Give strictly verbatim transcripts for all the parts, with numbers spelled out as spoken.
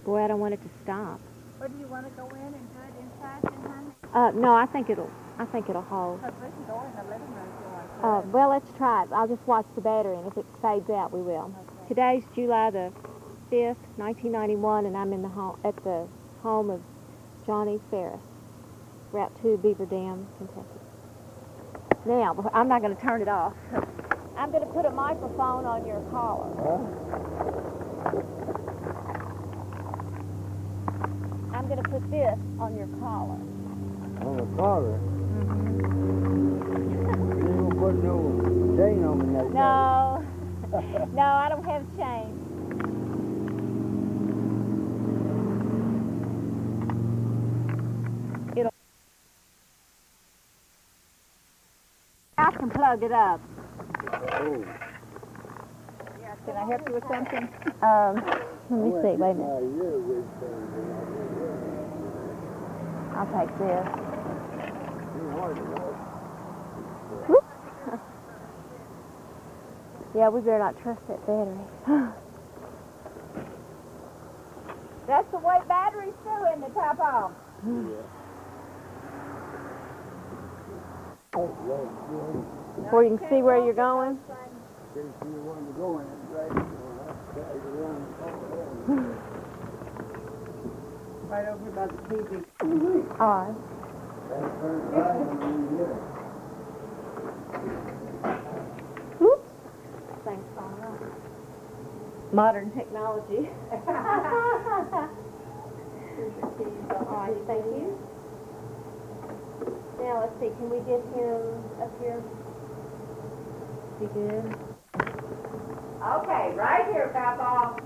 Boy, I don't want it to stop. Or do you want to go in and do it inside then, honey? Uh, no, I think it'll, I think it'll hold. Because we can go in the living room if you want to. Uh, well, let's try it. I'll just watch the battery, and if it fades out, we will. Okay. Today's July the fifth, nineteen ninety-one, and I'm in the home, at the home of Johnny Ferris, Route two, Beaver Dam, Kentucky. Now, I'm not going to turn it off. I'm going to put a microphone on your collar. Huh? I'm going to put this on your collar. On the collar? Mm-hmm. You ain't gonna put no chain on me that No. No, I don't have chains. It'll... I can plug it up. Oh. Can I help you with something? Um, let me see, wait a minute. I'll take this. Whoop. Yeah, we better not trust that battery. That's the way batteries do in the top off. Before you can see where you're going. Right over by the T V. All right. Oops. Thanks, Mama. Modern technology. All right, thank you. Now, let's see, can we get him up here? Be good. Okay, right here, Papa.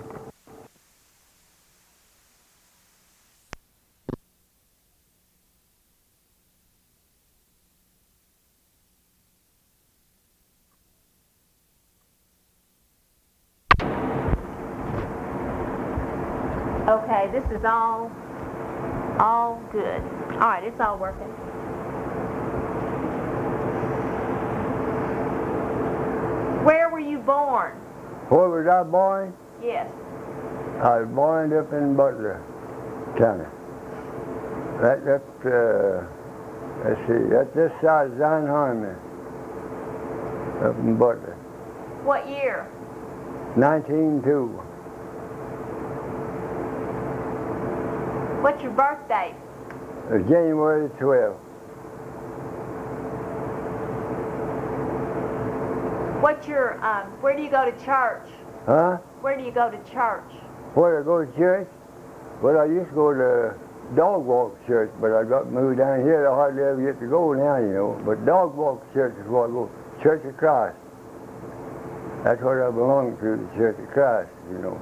Okay, this is all, all good. All right, it's all working. Where were you born? Where was I born? Yes. I was born up in Butler County. That, that, uh, let's see, that's this side of Zion Harmony, up in Butler. What year? nineteen two. What's your birth date? It was January twelfth. What's your, um, where do you go to church? Huh? Where do you go to church? Where I go to church? Well, I used to go to Dog Walk Church, but I got moved down here. I hardly ever get to go now, you know. But Dog Walk Church is where I go. Church of Christ. That's what I belong to, the Church of Christ, you know.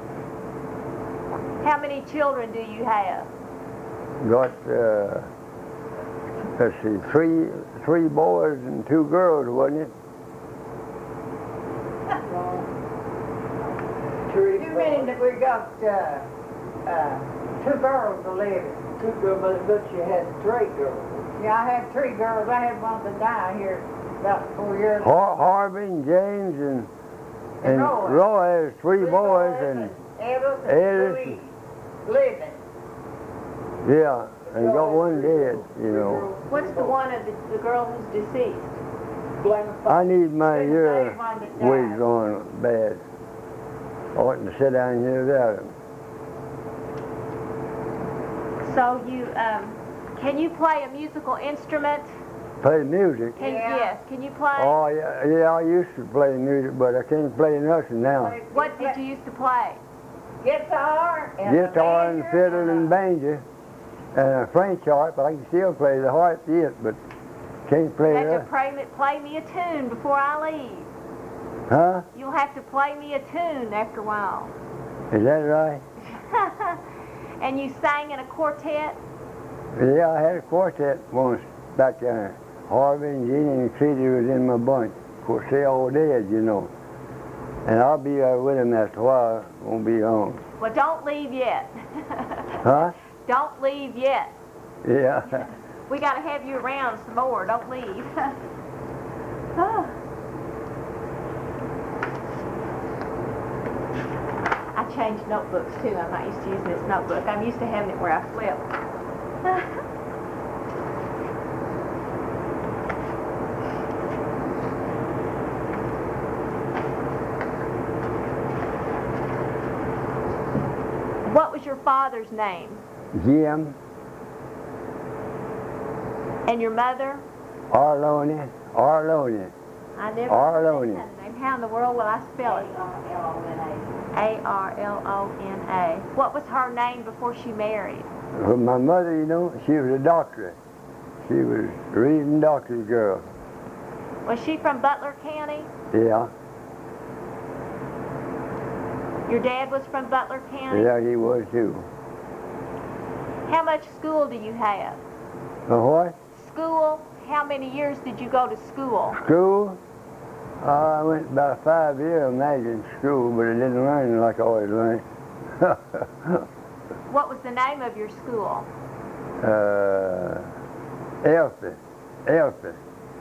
How many children do you have? Got, uh, let's see, three, three boys and two girls, wasn't it? You mean that we got uh, uh, two girls to live? Two girls, but, but you had three girls. Yeah, I had three girls. I had one that died here about four years ago. Har- Harvey and James and, and And Roy. Roy has three boys and, Edith and Edith Louise living. yeah, and got one dead, you know. What's the one of the, the girl who's deceased? I need my Couldn't ear say one that wigs died. on bad. I oughtn't to sit down here without them. So you, um, can you play a musical instrument? Play music. Can, Yeah. Yes, can you play? Oh, yeah, yeah, I used to play music, but I can't play nothing now. What did you used to play? Guitar and Guitar and banjo fiddle a- and banjo and a French harp. I can still play the harp yet, but can't play You have to that. play me, play me a tune before I leave. Huh? You'll have to play me a tune after a while. Is that right? And you sang in a quartet? Yeah, I had a quartet once back there. Harvey and Jeannie and Cedar was in my bunch. Of course, they all dead, you know. And I'll be there with them after a while. Won't be long. Well, don't leave yet. Huh? Don't leave yet. Yeah. We got to have you around some more. Don't leave. Oh. I change notebooks too. I'm not used to using this notebook. I'm used to having it where I flip. What was your father's name? Jim, And your mother? Arlone, Arlone. I never Arlone. said that name. How in the world will I spell it? A R L O N A. What was her name before she married? Well, my mother, you know, she was a doctor. She was a reading doctor's girl. Was she from Butler County? Yeah, Your dad was from Butler County? yeah, he was too. How much school do you have? A what? School? How many years did you go to school? School? Uh, I went about five years imagine school, but I didn't learn like I always learned. What was the name of your school? uh, Elfie, Elfie.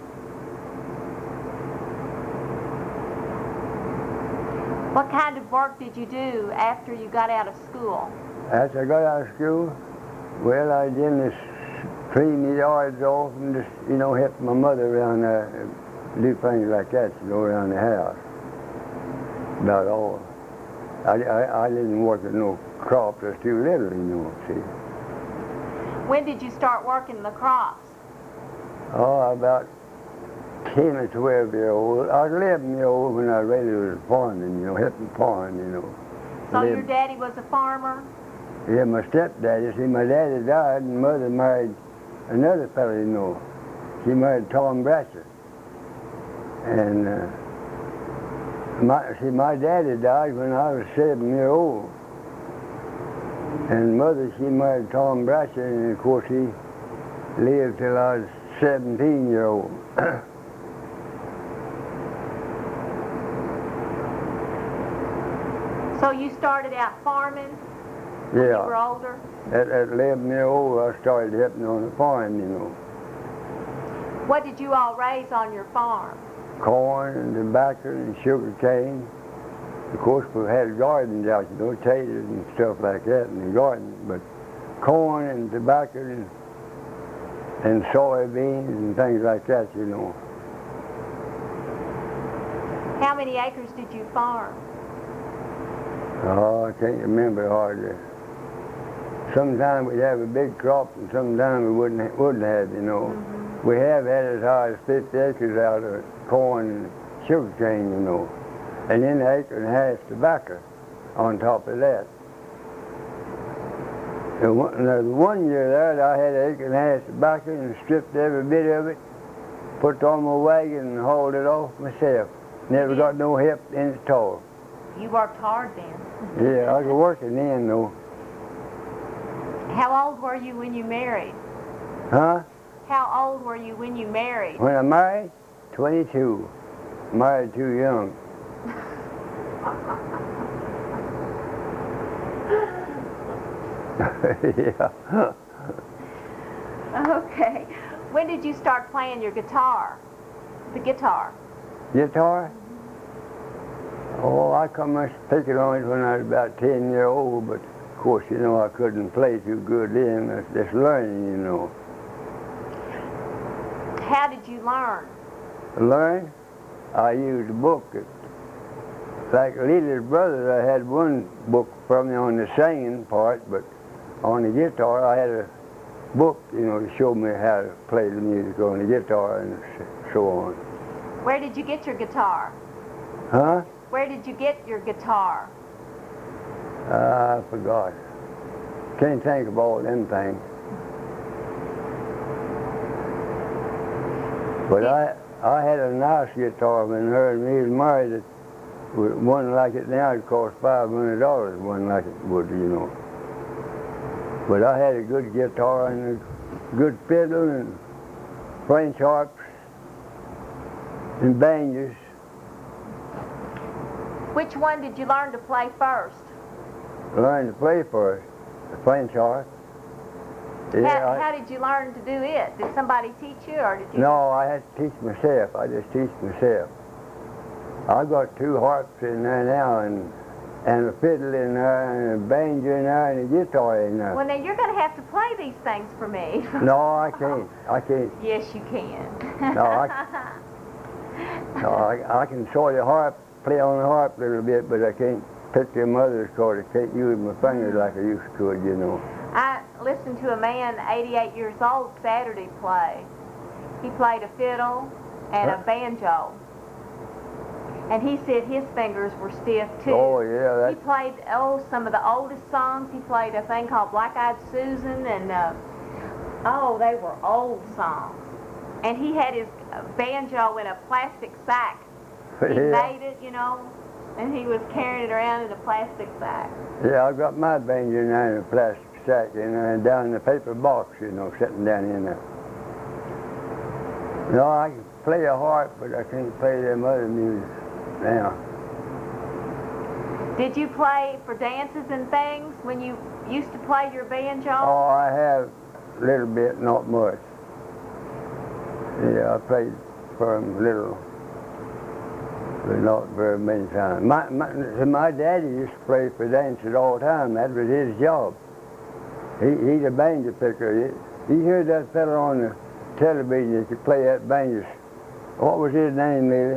What kind of work did you do after you got out of school? After I got out of school, well, I did this clean the yards off and just, you know, help my mother around there, do things like that, to go around the house. About all. I, I, I didn't work with no crops, I was too little, you know, see. When did you start working the crops? Oh, about ten or twelve year old. I was eleven year old when I really was farming, you know, helping farm, you know. So your Lived- daddy was a farmer? Yeah, my stepdaddy. See, my daddy died and mother married another fellow, you know. She married Tom Bratcher. And uh, my, see, my daddy died when I was seven year old. And mother, she married Tom Bratcher, and of course he lived till I was seventeen year old. So you started out farming when you were Yeah. older? At, at eleven year old, I started helping on the farm, you know. What did you all raise on your farm? Corn and tobacco and sugar cane. Of course, we had gardens out, you know, taters and stuff like that in the garden. But corn and tobacco and, and soybeans and things like that, you know. How many acres did you farm? Oh, I can't remember hardly. Sometimes we'd have a big crop and sometimes we wouldn't, wouldn't have, you know. Mm-hmm. We have had as high as fifty acres out of corn and sugar cane, you know. And then an acre and a half tobacco on top of that. And one, now, the one year there, I had an acre and a half tobacco and stripped every bit of it, put it on my wagon and hauled it off myself. Never got no help in it at all. You worked hard then. Yeah, I was working then though. How old were you when you married? Huh? How old were you when you married? When I married? twenty-two. Married too young. Yeah. Okay. When did you start playing your guitar? The guitar. Guitar? Oh, I come to pick it on it when I was about ten year old, but of course, you know, I couldn't play too good then. That's just learning, you know. How did you learn? Learn? I used a book. That, like Lily's brother, I had one book from me on the singing part, but on the guitar, I had a book, you know, to show me how to play the music on the guitar and so on. Where did you get your guitar? Huh? Where did you get your guitar? Uh, I forgot. Can't think of all them things. But I I had a nice guitar when her and me was married. It one like it now, it cost five hundred dollars. One like it would, you know. But I had a good guitar and a good fiddle and French harps and banjos. Which one did you learn to play first? Learned to play first, the French harp. Yeah, how, I- how did you learn to do it? Did somebody teach you, or did you? No, I had to teach myself. I just teach myself. I've got two harps in there now, and and a fiddle in there, and a banjo in there, and a guitar in there. Well, now you're going to have to play these things for me. No, I can't. I can't. Yes, you can. No, I, no, I, I can sort of harp, play on the harp a little bit, but I can't pick your mother's chord. I can't use my fingers like I used to, you know. I listened to a man, eighty-eight years old, Saturday play. He played a fiddle and a Huh? banjo. And he said his fingers were stiff too. Oh, yeah, He that, played, oh, some of the oldest songs. He played a thing called Black Eyed Susan, and, uh, oh, they were old songs. And he had his banjo in a plastic sack. He yeah. made it, you know, and he was carrying it around in a plastic sack. Yeah, I've got my banjo now in a plastic sack, and uh, down in the paper box, you know, sitting down in there. No, I can play a harp, but I can't play them other music now. Did you play for dances and things when you used to play your banjo? Oh, I have a little bit, not much. Yeah, I played for him a little, but not very many times. My, my, my daddy used to play for dances all the time. That was his job. He, he's a banjo picker. You heard that fellow on the television that could play that banjo. What was his name, Lily?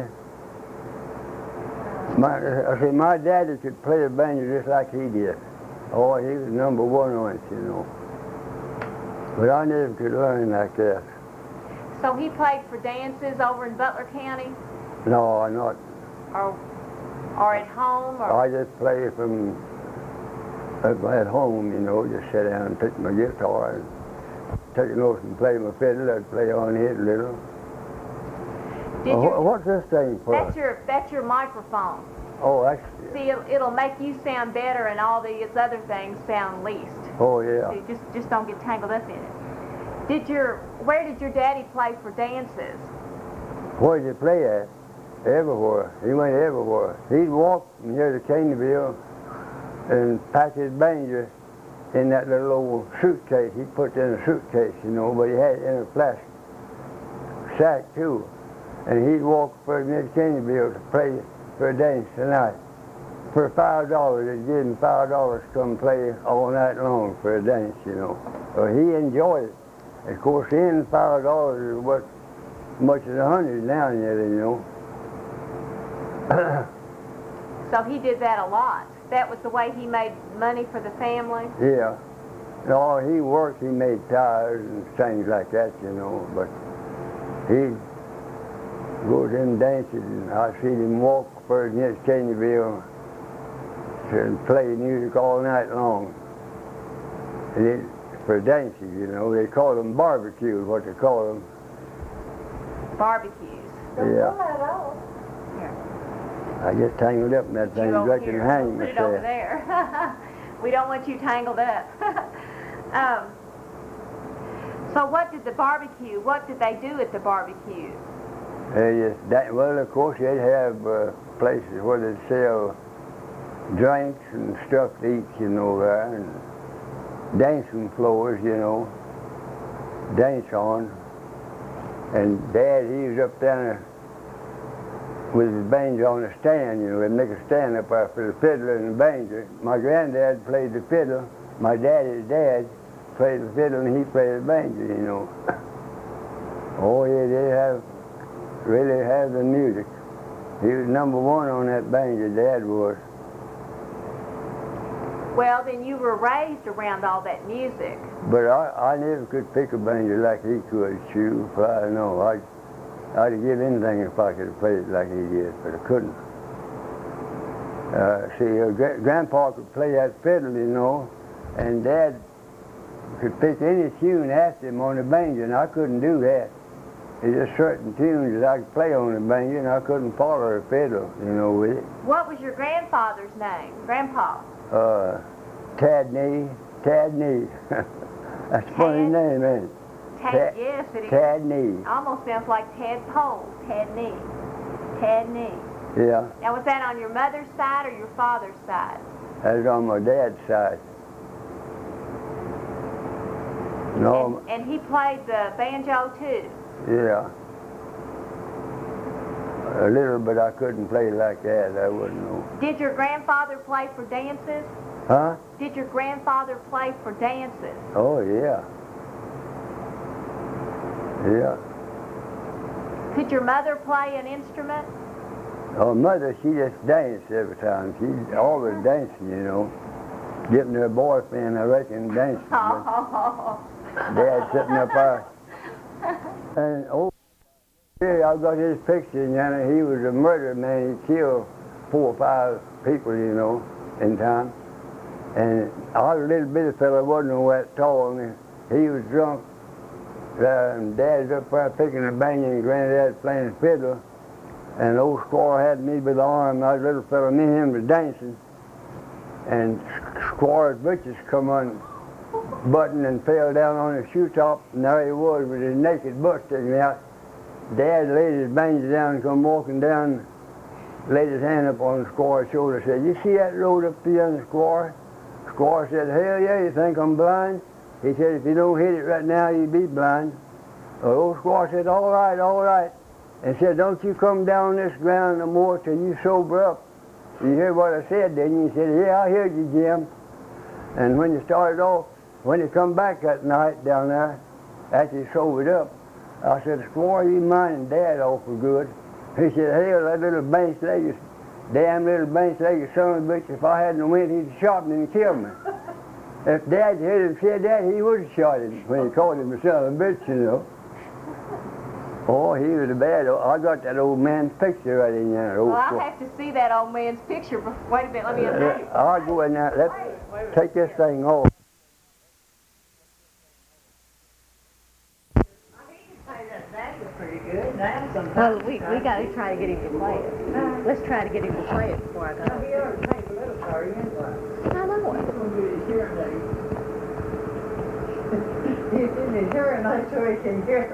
My, I said, my daddy could play a banjo just like he did. Oh, he was number one on it, you know. But I never could learn like that. So he played for dances over in Butler County, No, not. or or at home, or I just play from at, at home, you know, just sit down and pick my guitar and take a note and play my fiddle. I'd play on it a little. did Oh, you? wha- what's this thing for? That's your that's your microphone. Oh, that's. See, it'll, it'll make you sound better, and all these other things sound least. Oh, yeah. So you just just don't get tangled up in it. Did your where did your daddy play for dances? Where'd you play at? Everywhere. He went everywhere. He'd walk from here to Caneville and pack his banjo in that little old suitcase. He put it in a suitcase, you know, but he had it in a plastic sack too. And he'd walk for near Caneville to play for a dance tonight. For five dollars, they'd give him five dollars to come play all night long for a dance, you know. Well, he enjoyed it. Of course, then five dollars is what much as a hundred now and then, you know. So he did that a lot. That was the way he made money for the family. Yeah. No, he worked, he made tires and things like that, you know, but he'd go to them dances and I see him walk for against Caneville and play music all night long. And it, for dances, you know, they call them barbecues, what they call them. Barbecues. Yeah. I get tangled up in that thing, You I over can here. hang Put it over myself. there. We don't want you tangled up. um, so what did the barbecue, what did they do at the barbecue? They just, that, well, of course, they'd have uh, places where they'd sell drinks and stuff to eat, you know, there, and dancing floors, you know, dance on. And Dad, he was up there with his banjo on a stand, you know, they'd make a stand up there for the fiddler and the banjo. My granddad played the fiddle, my daddy's dad played the fiddle, and he played the banjo, you know. Oh, yeah, they have, really have the music. He was number one on that banjo, Dad was. Well, then you were raised around all that music. But I, I never could pick a banjo like he could, shoot, I don't know. I, I'd give anything if I could have played it like he did, but I couldn't. Uh, see, uh, Gra- Grandpa could play that fiddle, you know, and Dad could pick any tune after him on the banjo, and I couldn't do that. There's just certain tunes that I could play on the banjo, and I couldn't follow the fiddle, you know, with it. What was your grandfather's name? Grandpa? Uh, Tad Nee, Tad Nee. That's a funny Tad? name, ain't it? Tad, Tad- yes, it is. Tad Nee. Almost sounds like tadpole. Tadney. Tadney. Yeah, Now, was that on your mother's side or your father's side? that's on my dad's side. No, And, and he played the banjo too. yeah. A little, but I couldn't play like that. I wouldn't know. Did your grandfather play for dances? Huh? Did your grandfather play for dances? Oh, yeah. Yeah. Could your mother play an instrument? Oh, mother, she just danced every time. She's always dancing, you know. Getting her boyfriend, I reckon, dancing. Oh. Dad sitting up there. And, oh, yeah, I've got his picture, you know. He was a murderer, man. He killed four or five people, you know, in town. And I was a little bitty fella, wasn't no that tall, and he was drunk. Uh, and Dad's up there picking a banjo, and Granddad's playing the fiddle. And old Squaw had me by the arm, and I was a little fella, me and him was dancing. And Squaw's britches come unbuttoned and fell down on his shoe top, and there he was with his naked butt sticking out. Dad laid his banjo down and come walking down, laid his hand up on the Squaw's shoulder, said, "You see that road up there on the Squaw?" Squaw said, "Hell yeah, you think I'm blind?" He said, "If you don't hit it right now, you'll be blind." Well, old Squaw said, "All right, all right." And said, "Don't you come down this ground no more till you sober up." You hear what I said, didn't you? He said, "Yeah, I heard you, Jim." And when you started off, when you come back that night down there, after you sobered up, I said, "Squaw, you minding Dad awful good." He said, "Hell, that little bench-legged, damn little bench-legged son of a bitch, if I hadn't went, he'd shot me and killed me." If Dad had him said that, he would have shot him when he called him a son of a bitch, you know. Oh, he was a bad old, I got that old man's picture right in there. Old Well, I have to see that old man's picture. Before, wait a minute, let me undo it. uh, I'll go in there. Let's take this thing off. Well, we, we got to try to get him to play it. Let's try to get him to play it before I go. He ought to take a little for you anyway. I know it. He's going to get his hearing aid. He's in his hearing aid so he can hear.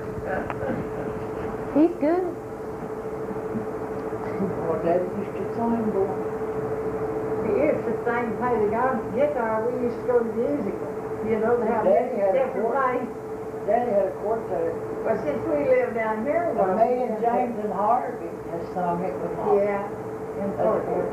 He's good. Oh, Daddy used to sing, boy. He used to sing, play the guitar. We used to go to musical. You know, they have Daddy had a different quartet. plays. Daddy had a quartet. But since we live down here, Well, well, me and James and Harvey has sung it with Mom. Yeah. In That's quartet.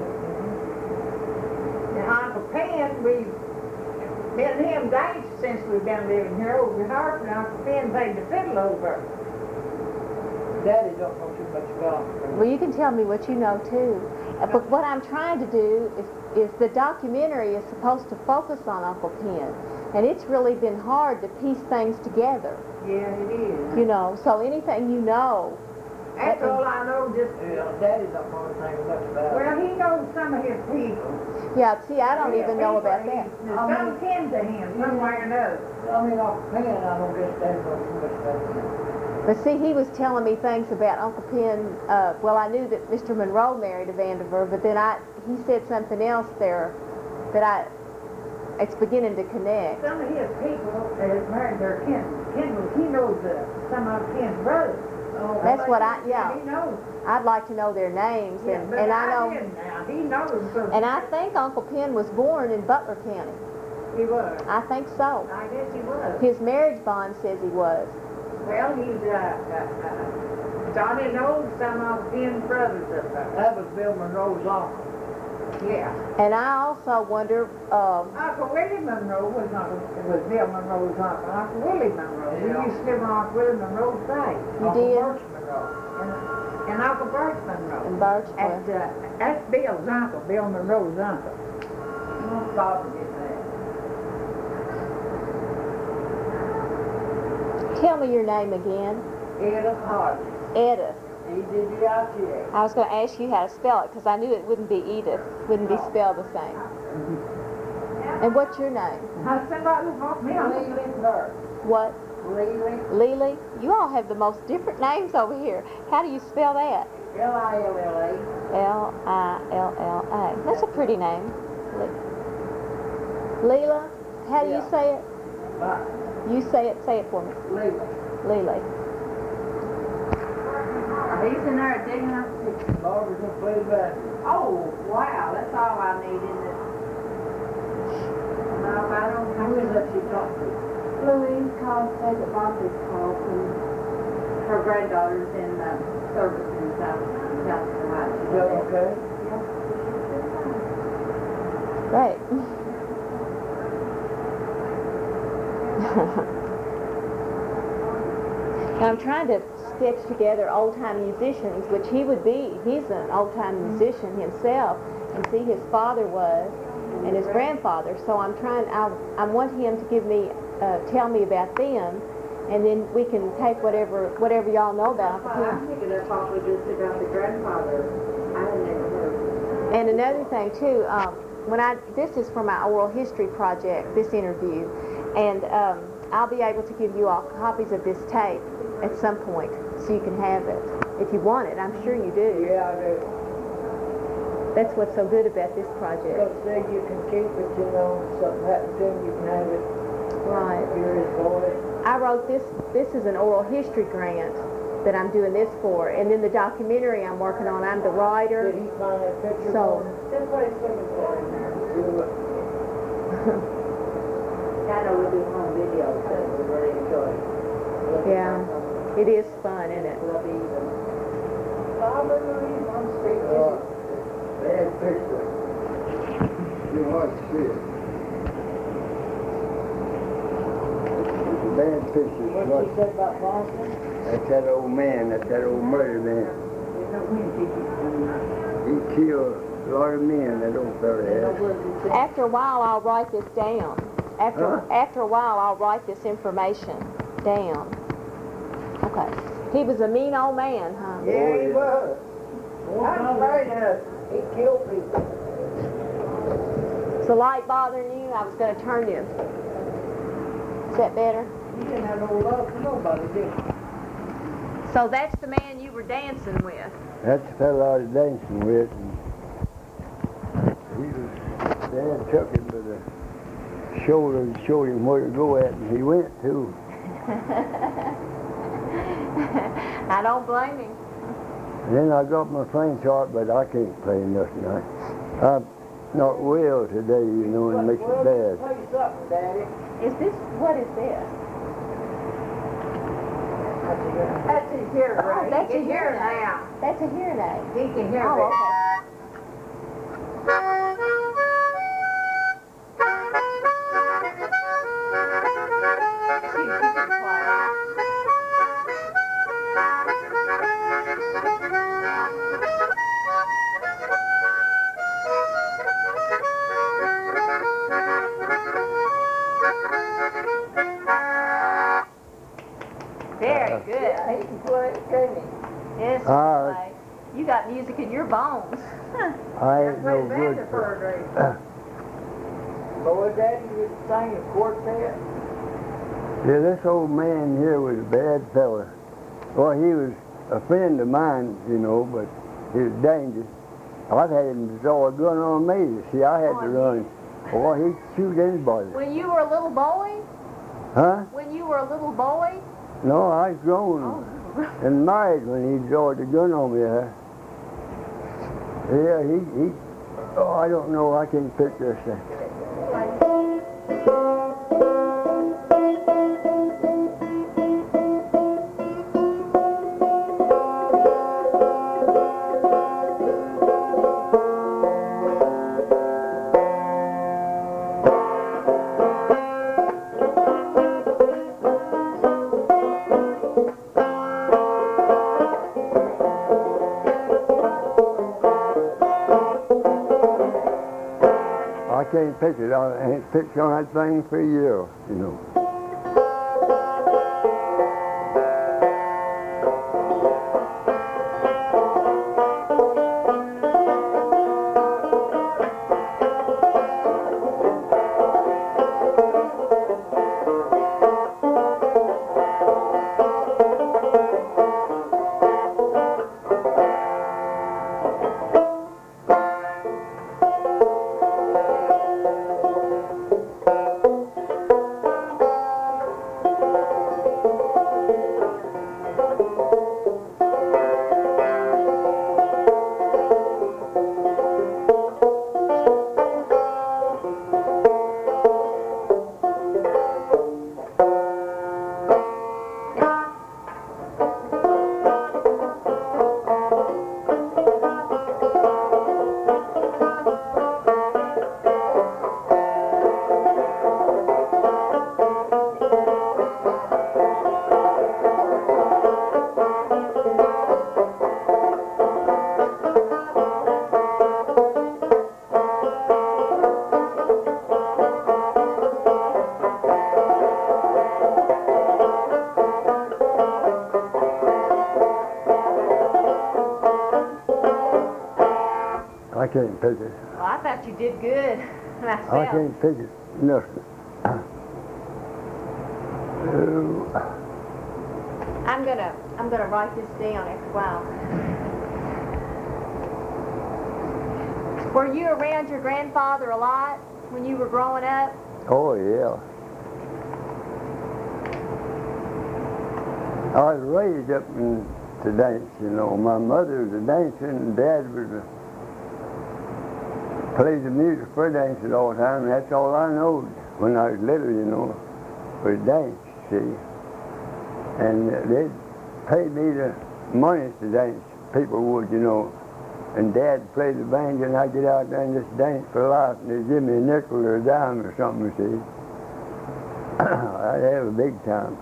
Now, Uncle Penn, we, me and him danced since we've been living here over in Hartford. Uncle Penn played the fiddle over. Daddy don't know too much about it. Well, you can tell me what you know too. Uh, But what I'm trying to do is, is the documentary is supposed to focus on Uncle Penn. And it's really been hard to piece things together, Yeah, it is. you know. So anything you know, That's all I know, just, Yeah, Daddy don't know anything much about it. well, he knows some of his people. yeah, see, I don't even know about that. There's some kin to him, some way or another. I mean, off the pen, I don't guess Daddy knows too much about it. But see, he was telling me things about Uncle Penn. Uh, well, I knew that Mister Monroe married a Vandiver, but then I he said something else there that I, it's beginning to connect. Some of his people up there married their kin. Kin, he knows uh, some of Ken's brothers. Oh, That's what I- yeah. He knows. I'd like to know their names, Yeah, and, but and I I know, didn't now. He knows. So and I think Uncle Penn was born in Butler County. he was. I think so. I guess he was. His marriage bond says he was. Well, he's, uh, uh, uh, Johnny knows some of Ken's brothers up there. That was Bill Monroe's uncle. Yeah. And I also wonder, um, Uncle Willie Monroe was not, it was Bill Monroe's uncle. Uncle Willie Monroe. We Yeah. used to live on Uncle Willie Monroe's side. You Uncle did? Birch Monroe. And, and Uncle Bert Monroe. in Birch, That's, uh, that's Bill's uncle, Bill Monroe's uncle. Oh, God, forget that. tell me your name again. Edith Harvey. Edith. E D D I T H. I was going to ask you how to spell it because I knew it wouldn't be Edith, wouldn't be spelled the same. And what's your name? Now, somebody bought me on Lily Burke. What? Lily. Lily? You all have the most different names over here. How do you spell that? L I L L A. L I L L A. That's a pretty name. Le- Leela? How do you Yeah. say it? But You say it. Say it for me. Lily. Lily. He's in there digging up. Barbara's gonna play the basketball. Oh, wow, that's all I need, isn't it? No, I don't Who think is that you talk to? Louise called, said that Barbara's called, and her granddaughter's in uh, service in You okay? Great. Now, I'm trying to stitch together old-time musicians, which he would be. He's an old-time musician himself, and see, his father was, and his grandfather. So I'm trying. I I want him to give me, uh, tell me about them, and then we can take whatever whatever y'all know about Well, I'm him. thinking that's probably just about the grandfather. I had never heard. And another thing too, um, when I this is for my oral history project, this interview, and um, I'll be able to give you all copies of this tape at some point, so you can have it if you want it. I'm sure you do. Yeah, I do. That's what's so good about this project. Because then you can keep it, you know, if something happens to him, you can have it. Right. Hear his voice. I wrote this. This is an oral history grant that I'm doing this for, and then the documentary I'm working on. I'm the Did writer. he find that picture So- for him? That's what he's looking for in there. Do it. I know we do home videos, so we really enjoy it. Yeah, it is fun, isn't it? Love these. I remember him on stage. Uh, bad picture. You want to see it. Bad pictures. What What? you said about Boston? That's that old man. That's that old murder man. There's no wind tickets. He killed a lot of men, that old fella You know had. where you said? After a while, I'll write this down. After Huh? after a while, I'll write this information down. Okay. He was a mean old man, huh? Yeah, he yeah. was. I'm afraid of he killed people. Is the light bothering you? I was going to turn you. Is that better? He didn't have no love for nobody, did he? So that's the man you were dancing with. That's the fella I was dancing with. And he was, Dad took him to the shoulder and showed him where to go at, and he went too. I don't blame him. And then I got my French harp, but I can't play nothing. I, I'm not well today, you know, and it makes it bad. Play something, Daddy. Is this, what is this? That's his hearing Oh, aid. that's He a can hear hearing now. That's a hearing aid. He can hear Oh, it. okay. Very good. He can play, can he? Yes, Ah. you play. You got music in your bones. I ain't no Play good banjo for for a day. Boy, Daddy would sing a quartet. Yeah, this old man here was a bad fella. Well, he was a friend of mine, you know, but he was dangerous. I've had him draw a gun on me. See, I had to run. Boy, he'd shoot anybody. When you were a little boy? Huh? When you were a little boy? No, I was grown and married when he drawed the gun on me. Huh? Yeah, he, he, oh, I don't know, I can't picture this thing. I can't picture it. I ain't pictured on that thing for a year, you know. can't pick it. Well, I thought you did good myself. I can't pick it. Nothing. Oh. I'm gonna I'm gonna write this down after a while. Were you around your grandfather a lot when you were growing up? Oh, yeah. I was raised up in to dance, you know. My mother was a dancer and Dad was a, played the music for dancing all the time. That's all I know when I was little, you know, was dance, see. And they'd pay me the money to dance. People would, you know. And Dad played the banjo and I'd get out there and just dance for life. And they'd give me a nickel or a dime or something, you see. I'd have a big time.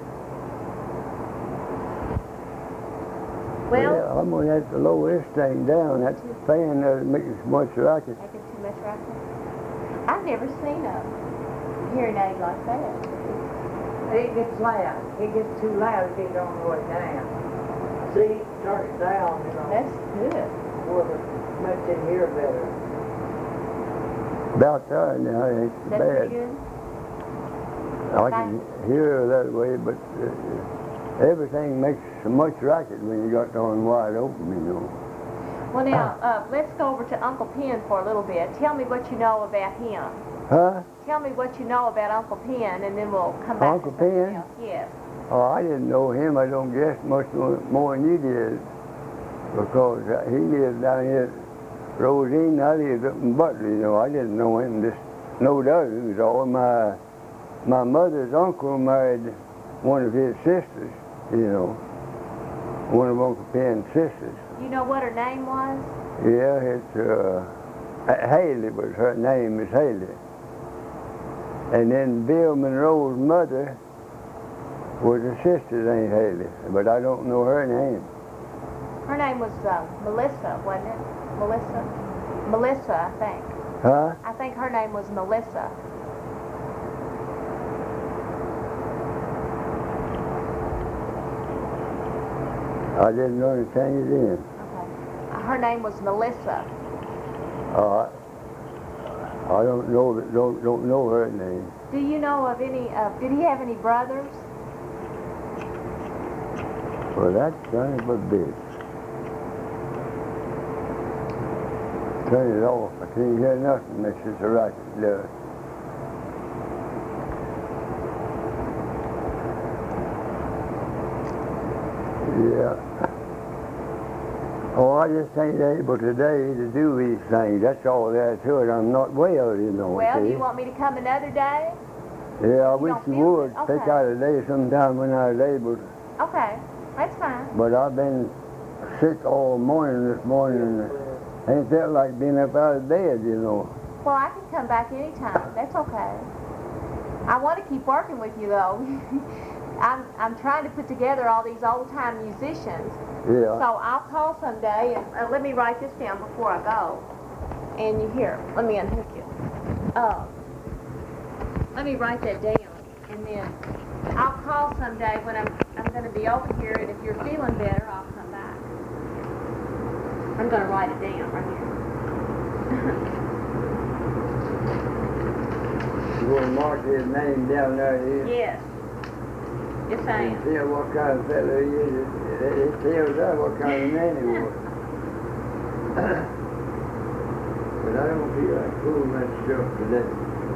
Well, yeah, I'm gonna have to lower this thing down. That fan doesn't make as much racket. making too much racket. I've never seen a hearing aid like that. It gets loud. It gets too loud if you don't lower it down. See, turn it down, you know. That's good. Well, it makes it hear better. About there now, it ain't so That's bad. pretty good. I can hear that way, but uh, everything makes so much racket when you got it on wide open, you know. Well, now, uh, let's go over to Uncle Penn for a little bit. Tell me what you know about him. Huh? Tell me what you know about Uncle Penn, and then we'll come back Uncle to something Penn? else. Yes. Oh, I didn't know him. I don't guess much more, more than you did. Because uh, he lived down here at Rosine. I lived up in Butler, you know. I didn't know him. Just knowed others was all. My, my mother's uncle married one of his sisters, you know. One of Uncle Penn's sisters. You know what her name was? Yeah, it's, uh, Haley was her name, is Haley. And then Bill Monroe's mother was a sister named Haley, but I don't know her name. Her name was uh, Melissa, wasn't it? Melissa? Melissa, I think. Huh? I think her name was Melissa. I didn't understand it then. Okay. Her name was Melissa. Uh, I don't know, don't, don't know her name. Do you know of any, uh, did he have any brothers? Well, that son of a bitch. Turn it off. I can't hear nothing unless it's a racket does. Yeah. Oh, I just ain't able today to do these things. That's all there is to it. I'm not well, you know. Well, do see? you want me to come another day? Yeah, I you wish don't you feel would. good? Pick Okay. out a day sometime when I was able. Okay, that's fine. But I've been sick all morning this morning and ain't felt like being up out of bed, you know. Well, I can come back anytime. That's okay. I want to keep working with you, though. I'm, I'm trying to put together all these old-time musicians. Yeah. So I'll call someday, and uh, let me write this down before I go. And you here, let me unhook you. Uh, let me write that down, and then I'll call someday when I'm I'm going to be over here, and if you're feeling better, I'll come back. I'm going to write it down right here. You want to mark his name down there here? Yes. Yes, I And am. tell what kind of fellow he is. It, it, it tells us what kind of man he was. But I don't feel like fooling myself today.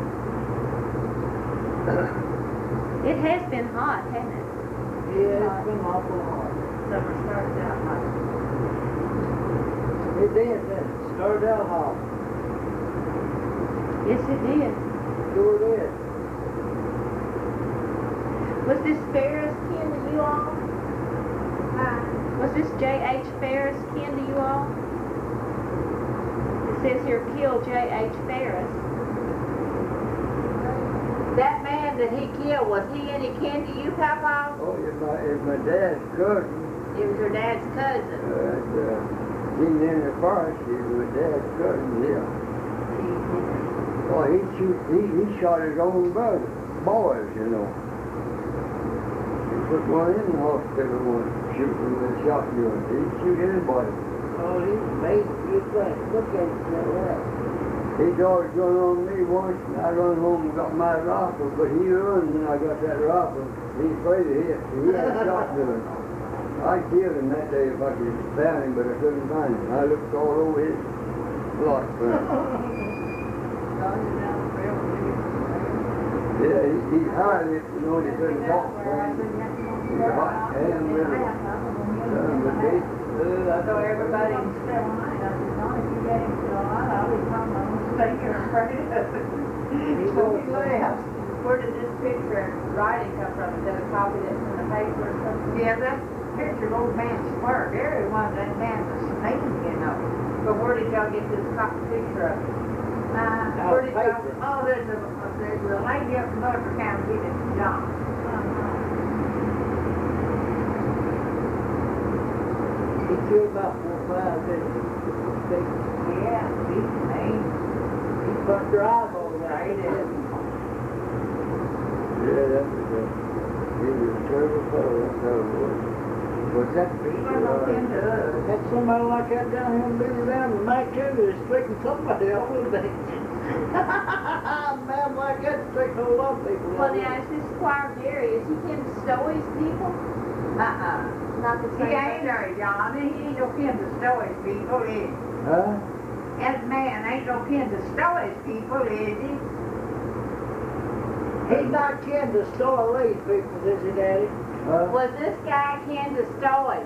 It has been hot, hasn't it? Yeah, it's been awful hard. Summer started out hot. It did, didn't it? Started out hot. Yes, it did. Sure did. Was this Ferris kin to you all? Hi. Was this J H Ferris kin to you all? It says here, kill J H Ferris. That man that he killed, was he any kin to you, Papa? Oh, it's my, it's my dad's cousin. It was your dad's cousin. Uh, uh, he's in the forest. He's my dad's cousin, yeah. Oh, he shoot, he, he shot his own brother, boys, you know. He put one in the hospital once, shooting with a shotgun. He'd shoot anybody. Oh, he's amazing. Good thing. Look at him that way. He started going on me once, and I run home and got my rifle, but he runs and I got that rifle. He's afraid to hit. He had a shotgun. I'd kill him that day if I could found him, but I couldn't find him. I looked all over his block for him. Yeah, he, he's hard if you know he couldn't talk for him. He's a hot hand with him. Son of a bitch. Uh, I So everybody was still mine. I said, "No, if you get him to a lot, I'll be coming on stinking afraid of it." So he laughed. Where did this picture and writing come from? Is that a copy that's in the paper or something? Yeah, that picture of old man Square, Gary wanted that man to sneeze, you know. But where did y'all get this copy picture of it? Uh, Where did y'all? paper. Oh, there's a, there's a lady up in Butler County, it's John. He killed about four or five, didn't he? Yeah, he's mean. He fucked her eyeballs out. He did. Yeah, that was a, he was a terrible fellow, that fellow was. Was that He picture? went on into us. Had somebody like that down here in Billy Down in my country that's taking somebody over there. A man like that takes a lot of people. Well, over now, is this Squire Gary, is he kin to Stowey's people? Uh-uh. Not the He same ain't there, John. He ain't no kin to Stowey's people, is he? Huh? That man ain't no kin to Stowey's people, is he? He's not kin to Stowey's people, is he, Daddy? Huh? Was this guy kin to Stowey?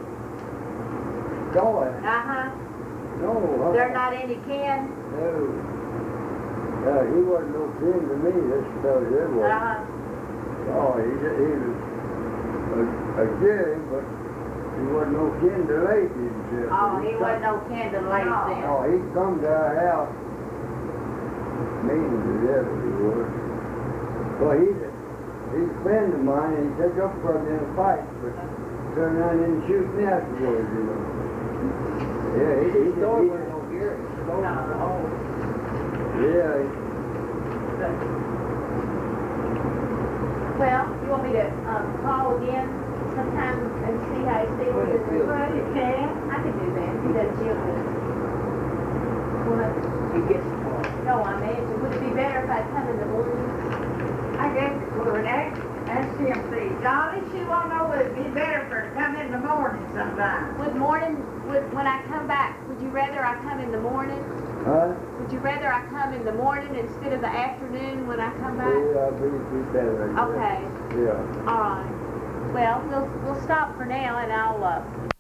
Going? Uh-huh. No, huh? They're not any kin? No. Uh, he wasn't no kin to me, this fellow there was. Uh-huh. Oh, he, he was a, a Jerry, but he wasn't no kin to Lacey himself. Oh, he wasn't no kin to Lace No. then. Oh, he'd come to our house, mean to death he was. Well, he's a, he's a friend of mine, and he took up for me in a fight, but turned around and shoot me afterwards, you know. Yeah, he, he, he, he, no Gary. No. yeah, he, Well, you want me to um, call again sometime and see how he feels? Well, he feels Well, you can. I can do that. He doesn't feel good. Well, He gets more. no, I mean, would it be better if I come in the morning? I guess it would ask, ask him, see, Dolly, she won't know it'd be better for her to come in the morning sometime. Would morning, would, when I come back, would you rather I come in the morning? huh? Would you rather I come in the morning instead of the afternoon when I come back? Yeah, I'll be, be better. I guess. Okay, Yeah. all right. Well, we'll, we'll stop for now and I'll, uh,